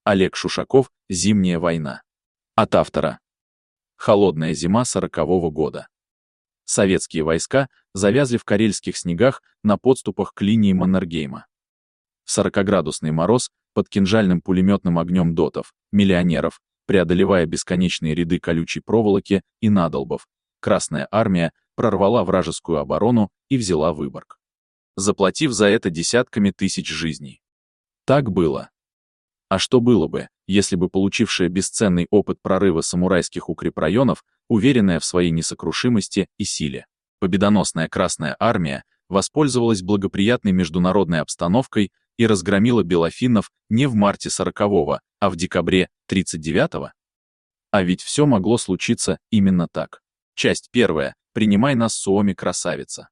Олег Шушаков «Зимняя война». От автора. Холодная зима 40-го года. Советские войска завязли в карельских снегах на подступах к линии Маннергейма. В 40-градусный мороз, под кинжальным пулеметным огнем дотов, миллионеров, преодолевая бесконечные ряды колючей проволоки и надолбов, Красная армия прорвала вражескую оборону и взяла Выборг, заплатив за это десятками тысяч жизней. Так было. А что было бы, если бы получившая бесценный опыт прорыва самурайских укрепрайонов, уверенная в своей несокрушимости и силе, победоносная Красная армия воспользовалась благоприятной международной обстановкой и разгромила белофиннов не в марте 40-го, а в декабре 39-го? А ведь все могло случиться именно так. Часть 1. Принимай нас, Суоми, красавица.